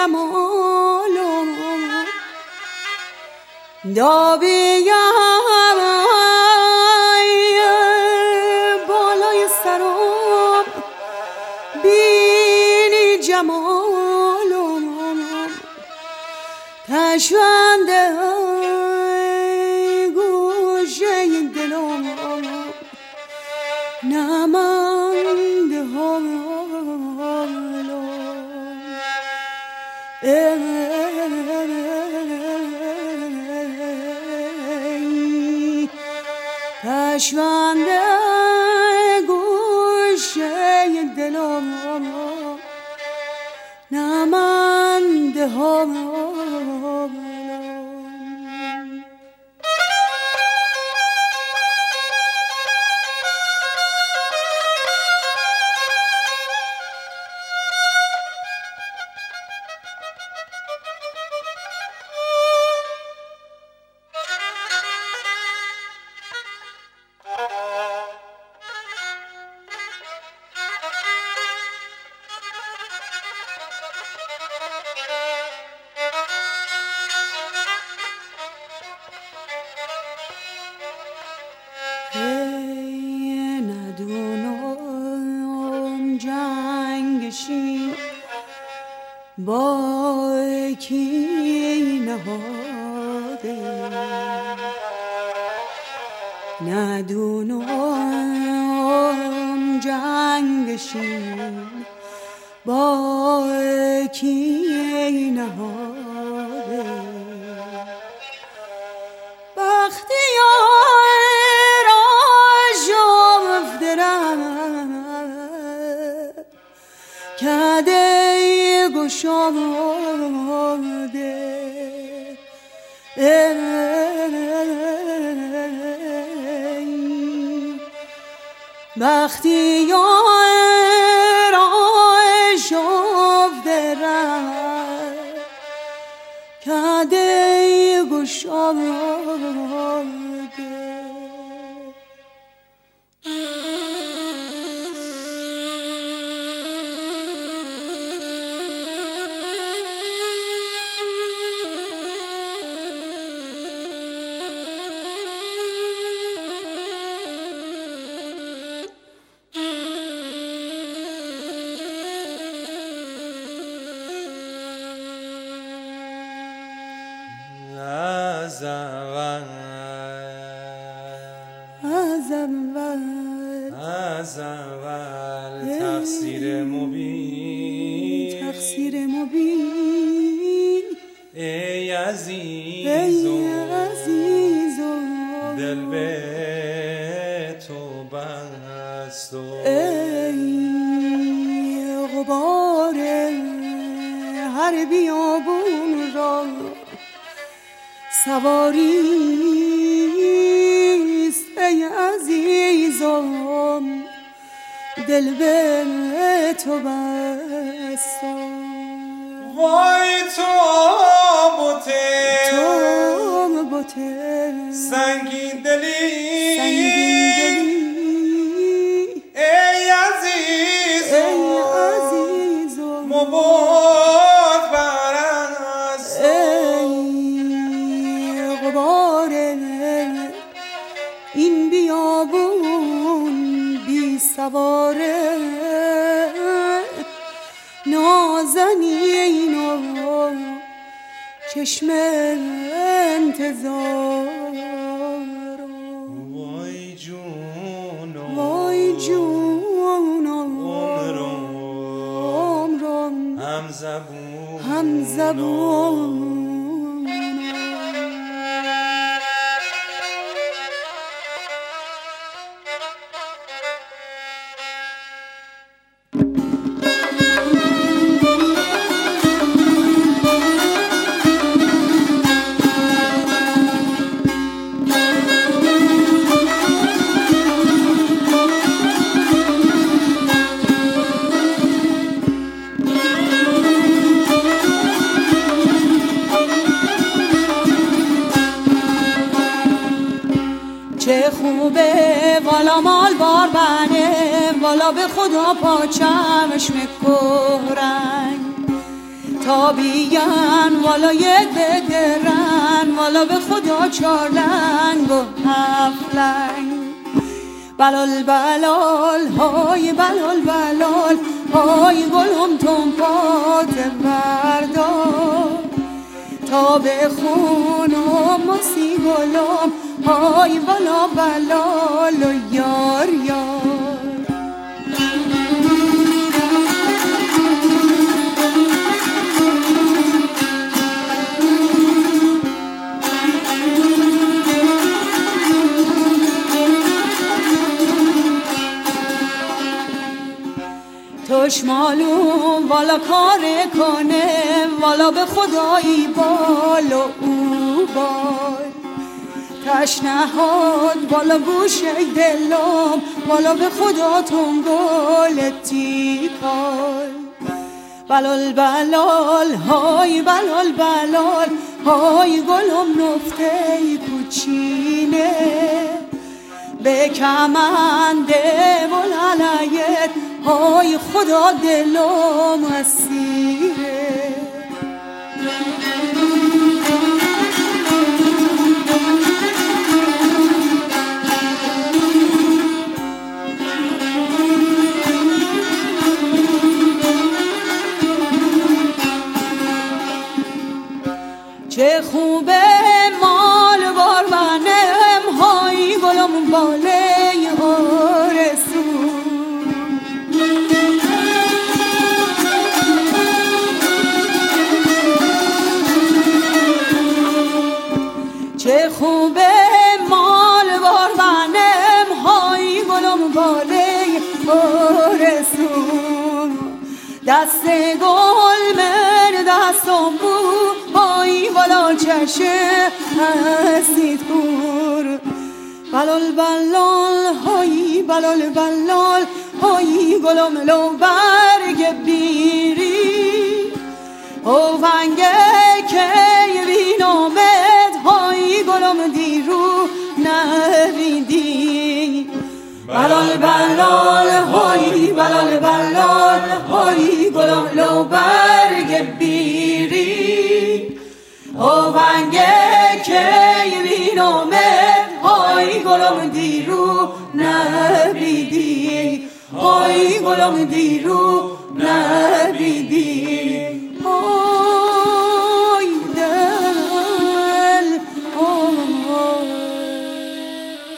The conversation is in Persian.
جمالم دابی بالای سرم بینی جمالم تشونده گوشه دلم نمانده حالم تشونده گوشه دلم نمانده حالم ندونم جنگشی با کی نهاده ندونم جنگشی با کی نهاده کده گشاده وقتی را شفته کده گشاده از اول تقصیر مبین ای عزیزم دل به تو بست ای غبار هر بیابون را سواریست ای عزیزم دل به تو بستم وای تو بوته سنگین دلی ای عزیزم مباد برست ای غبار این بیابون بی سواره نازنینم چشم انتظار وای جونم عمرم هم زبون چه خوبه والا مال بار بنه والا به خدا پاچمش مکورن تا بیان والا یک بدرن والا به خدا 4 لنگ و 7 لنگ بلال بلال های بلال بلال های گلم تنبات بردار تا به خونم مسی گلم های بلا بلال و یار یار توشمالون والا کار کنه والا به خدایی بال و او بال تشنهاد والا گوشه دلم والا به خدا تنگل تیکال بلال بلال های بلال بلال های گلم نفته کوچینه به کمنده ولالایت های خدا دلم اسیره چه خوبه مال باربنم های گلم باله آرزو چه خوبه مال باربنم های گلم باله آرزو دست گل من دستم بود های بالا چشه هستید کور بلال بلال های بلال بلال های گلم لو برگ بیری او ونگه که بینامد های گلم دیرو نویدی بلال بلال های بلال بلال های گلم لو برگ بیری او ونگه که بینامد های گلم دیرو نبیدی های گلم دیرو نبیدی